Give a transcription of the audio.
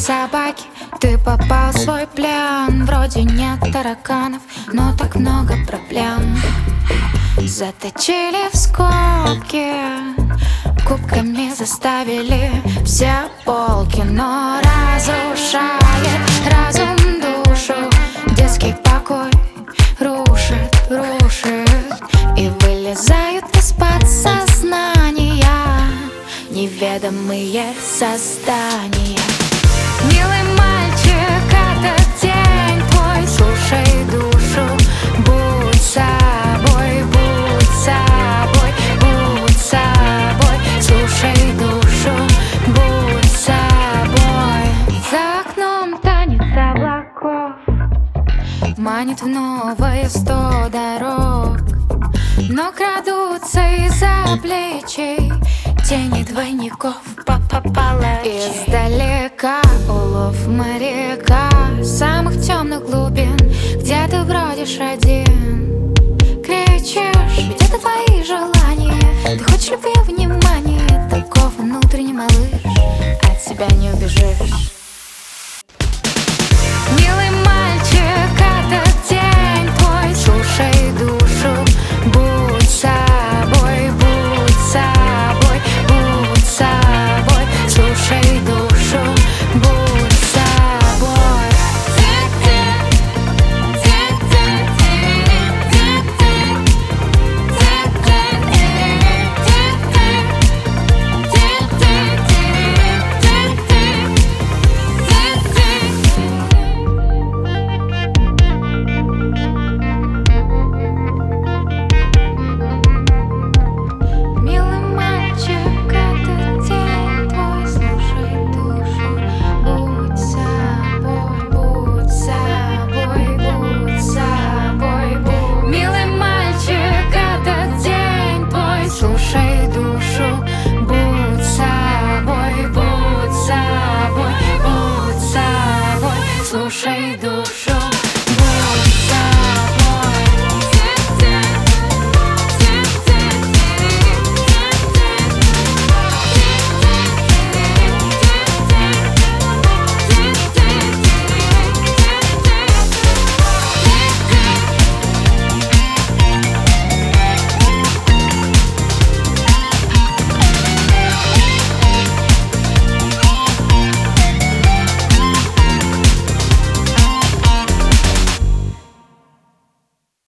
собаки, ты попал в свой плен. Вроде нет тараканов, но так много проблем. Заточили в скобки, кубками заставили все полки. Но разрушает разум душу, детский покой рушит, рушит. И вылезают из подсознания неведомые создания. Милый мальчик, этот день твой, слушай душу, будь собой, будь собой, будь собой, слушай душу, будь собой. За окном танец облаков манит в новые 100 дорог, но крадутся из-за плечей тени двойников полегче. Издалека улов моряка самых темных глубин, где ты бродишь один, кричишь, ведь это твои желания. Ты хочешь любви, внимания, таков внутренний малыш, от себя не убежишь. Милый мальчик, этот день твой, слушай душу, будь собой, будь собой, будь собой, слушай душу, будь собой. Милый мальчик, этот день твой, слушай душу, будь собой, будь собой, будь собой, будь. Милый мальчик, этот день твой, слушай душу, будь собой, будь собой, будь собой, слушай душу.